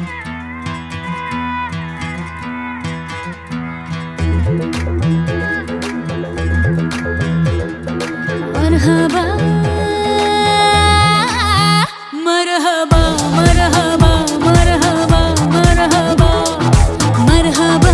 मरहबा मरहबा मरहबा मरहबा मरहबा मरहबा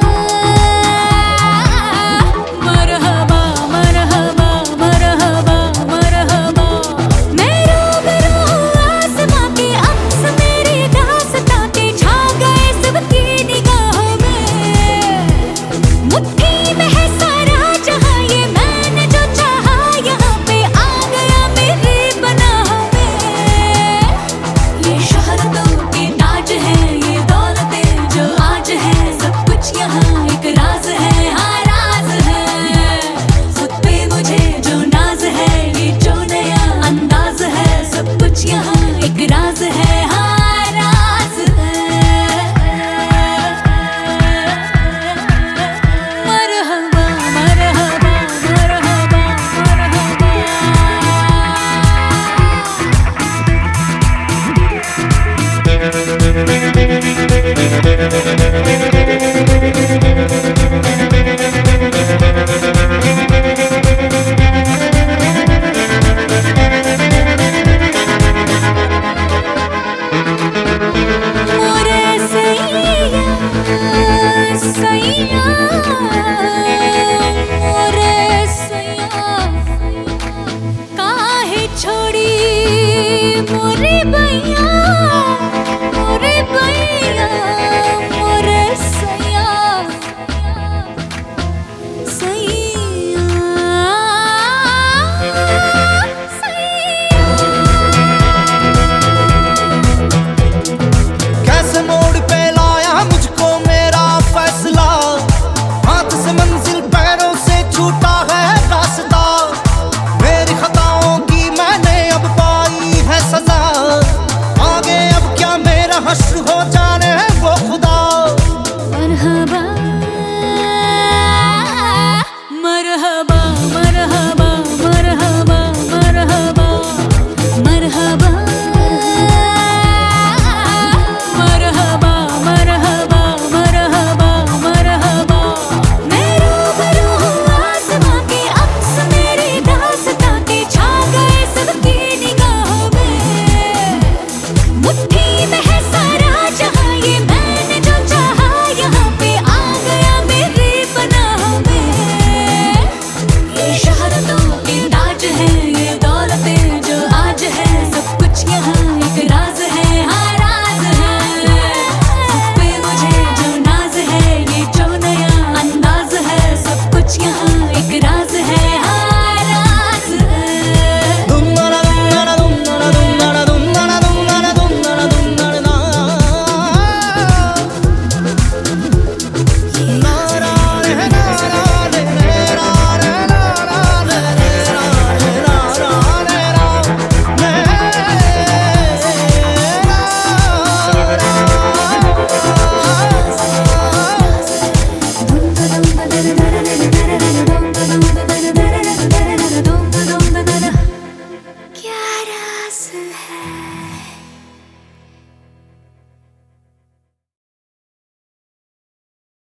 मरहबा मरहबा मरहबा मरहबा। मैं रूबरू आसमां के अक्स मेरी दास्तां के छा गए सबकी निगाहों में। मुट्ठी में है सारा जहां ये मैंने जो चाहा यहाँ पे आ गया मेरी पनाह में। ये शोहरतों के ताज है ये दौलतें जो आज है सब कुछ यहाँ एक राज है, हाँ राज है। खुद पे मुझे जो नाज है ये जो नया अंदाज है सब कुछ यहाँ एक राज है, हाँ